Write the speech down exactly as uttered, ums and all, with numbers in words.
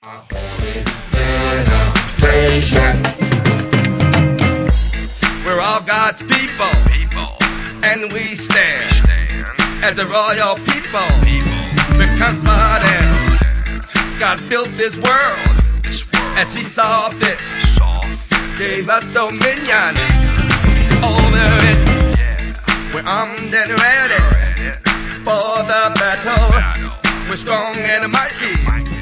We're all God's people, people. And we stand, stand as the royal people, people. We're confident God built this world, this world. As He saw fit, saw fit. Gave us dominion over it. Yeah. We're armed and ready, ready for the battle. battle. We're strong and mighty. mighty.